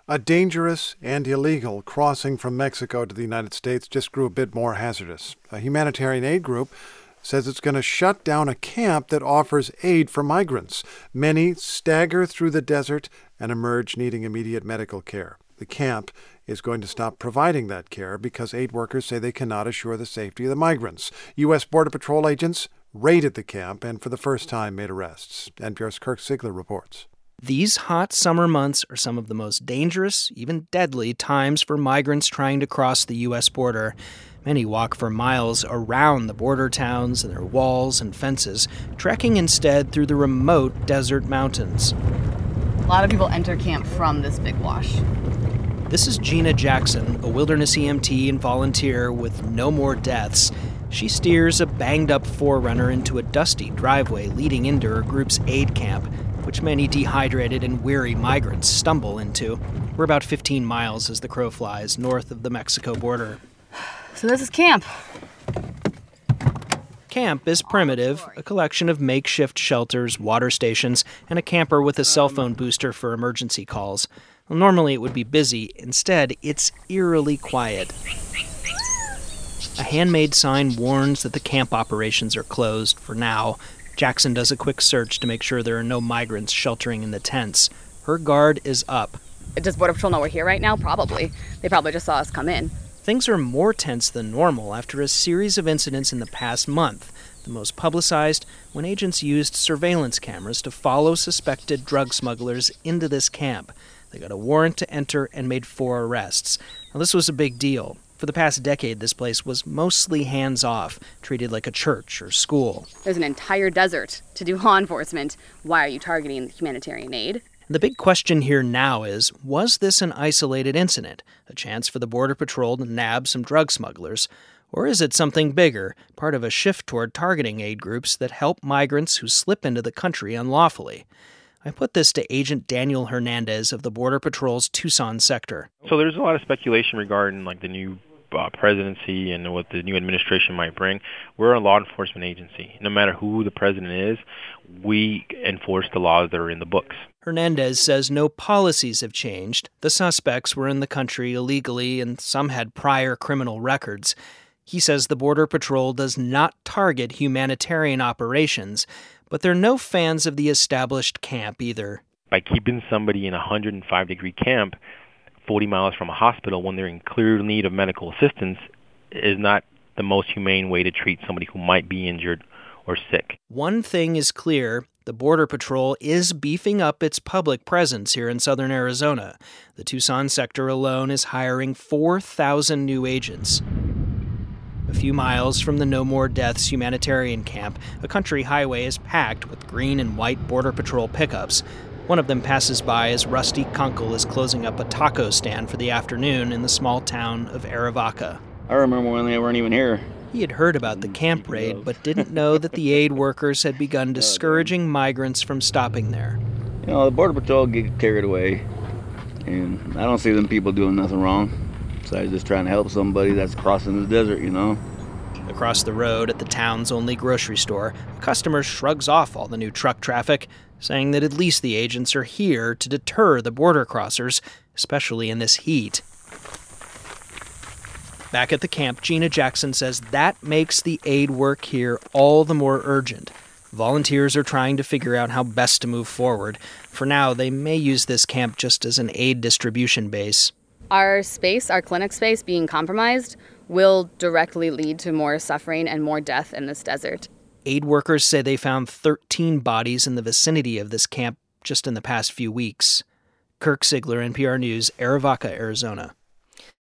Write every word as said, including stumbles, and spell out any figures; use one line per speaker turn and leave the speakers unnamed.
A dangerous and illegal crossing from Mexico to the United States just grew a bit more hazardous. A humanitarian aid group says it's going to shut down a camp that offers aid for migrants. Many stagger through the desert and emerge needing immediate medical care. The camp is going to stop providing that care because aid workers say they cannot assure the safety of the migrants. U S. Border Patrol agents raided the camp and for the first time made arrests. N P R's Kirk Siegler reports.
These hot summer months are some of the most dangerous, even deadly, times for migrants trying to cross the U S border. Many walk for miles around the border towns and their walls and fences, trekking instead through the remote desert mountains.
A lot of people enter camp from this big wash.
This is Gina Jackson, a wilderness E M T and volunteer with No More Deaths. She steers a banged-up four runner into a dusty driveway leading into her group's aid camp, which many dehydrated and weary migrants stumble into. We're about fifteen miles as the crow flies north of the Mexico border.
So this is camp.
Camp is primitive, a collection of makeshift shelters, water stations, and a camper with a cell phone booster for emergency calls. Well, normally it would be busy. Instead, it's eerily quiet. A handmade sign warns that the camp operations are closed for now. Jackson does a quick search to make sure there are no migrants sheltering in the tents. Her guard is up.
Does Border Patrol know we're here right now? Probably. They probably just saw us come in.
Things are more tense than normal after a series of incidents in the past month. The most publicized when agents used surveillance cameras to follow suspected drug smugglers into this camp. They got a warrant to enter and made four arrests. Now, this was a big deal. For the past decade, this place was mostly hands-off, treated like a church or school.
There's an entire desert to do law enforcement. Why are you targeting humanitarian aid?
The big question here now is, was this an isolated incident, a chance for the Border Patrol to nab some drug smugglers? Or is it something bigger, part of a shift toward targeting aid groups that help migrants who slip into the country unlawfully? I put this to Agent Daniel Hernandez of the Border Patrol's Tucson sector.
So there's a lot of speculation regarding like the new uh, presidency and what the new administration might bring. We're a law enforcement agency. No matter who the president is, we enforce the laws that are in the books.
Hernandez says no policies have changed. The suspects were in the country illegally and some had prior criminal records. He says the Border Patrol does not target humanitarian operations, but they're no fans of the established camp either.
By keeping somebody in a one hundred five degree camp forty miles from a hospital when they're in clear need of medical assistance is not the most humane way to treat somebody who might be injured or sick.
One thing is clear. The Border Patrol is beefing up its public presence here in southern Arizona. The Tucson sector alone is hiring four thousand new agents. A few miles from the No More Deaths humanitarian camp, a country highway is packed with green and white Border Patrol pickups. One of them passes by as Rusty Kunkel is closing up a taco stand for the afternoon in the small town of Arivaca.
I remember when they weren't even here.
He had heard about the camp raid, but didn't know that the aid workers had begun discouraging migrants from stopping there.
You know, the Border Patrol get carried away, and I don't see them people doing nothing wrong. Besides just trying to help somebody that's crossing the desert, you know.
Across the road at the town's only grocery store, a customer shrugs off all the new truck traffic, saying that at least the agents are here to deter the border crossers, especially in this heat. Back at the camp, Gina Jackson says that makes the aid work here all the more urgent. Volunteers are trying to figure out how best to move forward. For now, they may use this camp just as an aid distribution base.
Our space, our clinic space, being compromised will directly lead to more suffering and more death in this desert.
Aid workers say they found thirteen bodies in the vicinity of this camp just in the past few weeks. Kirk Siegler, N P R News, Arivaca, Arizona.